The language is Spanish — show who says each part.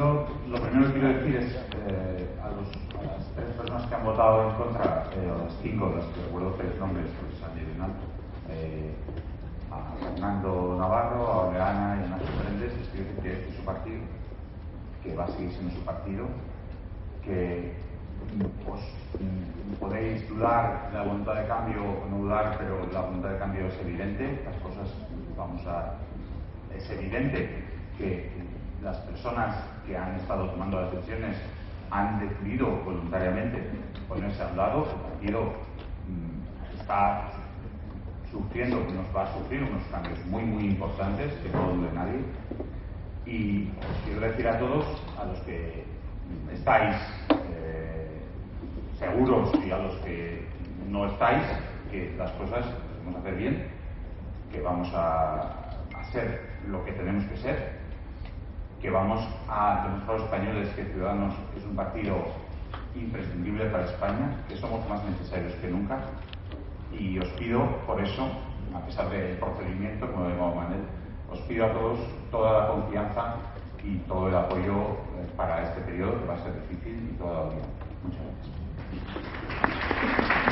Speaker 1: Yo lo primero que quiero decir es a las 3 personas que han votado en contra, o las 5, las que recuerdo 3 nombres, porque se han ido en alto, a Fernando Navarro, a Oleana y a Nacho Prendes, les quiero decir que este es su partido, que va a seguir siendo su partido, que podéis dudar de la voluntad de cambio o no dudar, pero la voluntad de cambio es evidente. Las cosas es evidente que las personas que han estado tomando las decisiones han decidido voluntariamente ponerse a un lado. El partido está sufriendo, nos va a sufrir unos cambios muy importantes, que no dude nadie. Y os quiero decir a todos, a los que estáis seguros y a los que no estáis, que las cosas las vamos a hacer bien, que vamos a ser lo que tenemos que ser, que vamos a demostrar a los españoles que Ciudadanos es un partido imprescindible para España, que somos más necesarios que nunca. Y os pido, por eso, a pesar del procedimiento, como de Manel, os pido a todos toda la confianza y todo el apoyo para este periodo, que va a ser difícil y toda la vida. Muchas gracias.